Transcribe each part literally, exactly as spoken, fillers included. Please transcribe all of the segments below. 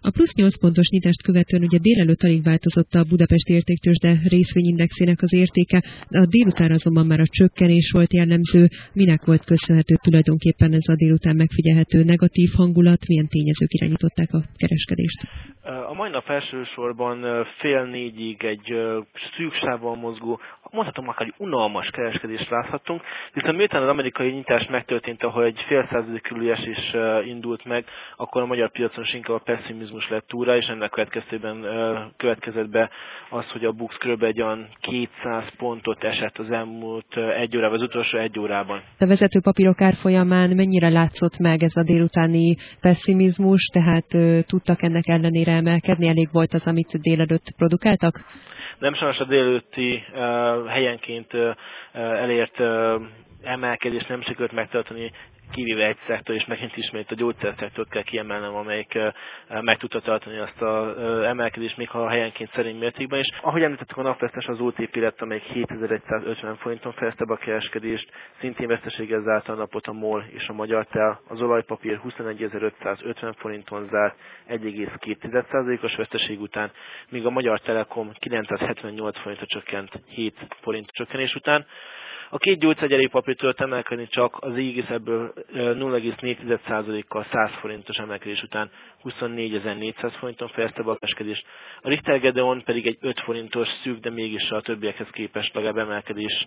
A plusz nyolc pontos nyitást követően ugye délelőtt alig változott a Budapesti Értéktőzsde részvényindexének az értéke, a délután azonban már a csökkenés volt jellemző. Minek volt köszönhető tulajdonképpen ez a délután megfigyelhető negatív hangulat, milyen tényezők irányították a kereskedést? A mai nap elsősorban fél négyig egy szűk sávval mozgó, mondhatom akár egy unalmas kereskedést láthattunk, viszont miután az amerikai nyitás megtörtént, ahol egy fél százalék körüli esés indult meg, akkor a magyar piacon is inkább a pessimizmus lett túra, és ennek következtében következett be az, hogy a BUX kb. Egy olyan kétszáz pontot esett az elmúlt egy órában, az utolsó egy órában. A vezető papírok árfolyamán mennyire látszott meg ez a délutáni pessimizmus, tehát tudtak ennek ellenére emelkedni, elég volt az, amit délelőtt produkáltak? Nem sajnos a délelőtti uh, helyenként uh, elért uh, emelkedést nem sikerült megtartani, kivéve egy szektor, és megint ismét a gyógyszerszektort kell kiemelnem, amelyik uh, meg tudta tartani azt az uh, emelkedést, még ha a helyenként szerény mértékben is. Ahogy említettük, a napvesztes az o té pé lett, amelyik hétezer-egyszázötven forinton fejezte be a kereskedést, szintén veszteséggel zárta a napot a MOL és a Magyar Tel, az olajpapír huszonegyezer-ötszázötven forinton zárt egy egész két százalékos veszteség után, míg a Magyar Telekom kilencszázhetvennyolc forintra csökkent hét forint csökkenés után. A két gyógyszergyári papír tudott emelkedni csak az egész ebből nulla egész négy százalékkal száz forintos emelkedés után huszonnégyezer-négyszáz forinton fejezte be a kereskedést. A Richter Gedeon pedig egy öt forintos szűk, de mégis a többiekhez képest legalább emelkedés,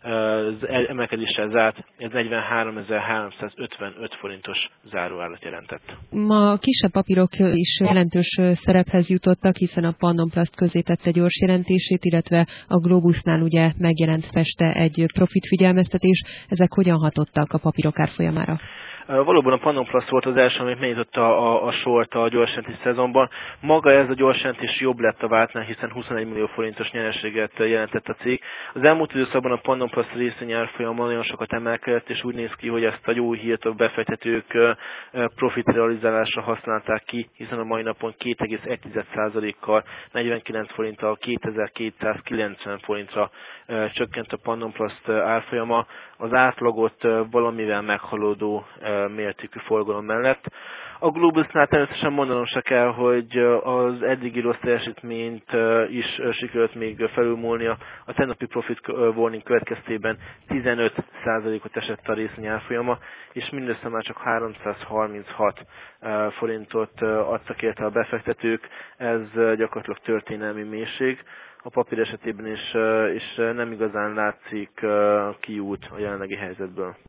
emelkedéssel zárt, ez negyvenháromezer-háromszázötvenöt forintos záróárat jelentett. Ma kisebb papírok is jelentős szerephez jutottak, hiszen a Pannonplast közé tette gyors jelentését, illetve a Globusnál ugye megjelent feste egy profitfigyelmeztetés. Ezek hogyan hatottak a papírok árfolyamára? Valóban a Pannonplast volt az első, amit megnyitotta a, a sort a gyorsjelentés szezonban. Maga ez a gyorsjelentés jobb lett a vártnál, hiszen huszonegy millió forintos nyereséget jelentett a cég. Az elmúlt időszakban a Pannonplast részvény árfolyama nagyon sokat emelkedett, és úgy néz ki, hogy ezt a jó hírt a befektetők profit realizálásra használták ki, hiszen a mai napon két egész egy százalékkal negyvenkilenc forinttal kétezer-kétszázkilencven forintra csökkent a Pannonplast árfolyama, az átlagot valamivel meghaladó mértékű forgalom mellett. A Globusnál természetesen mondanom se kell, hogy az eddigi rossz teljesítményt is sikerült még felülmúlnia. A tegnapi profit warning következtében tizenöt százalékot esett a részvény árfolyama, és mindössze már csak háromszázharminchat forintot adtak érte a befektetők. Ez gyakorlatilag történelmi mélység. A papír esetében is, is nem igazán látszik kiút a jelenlegi helyzetből.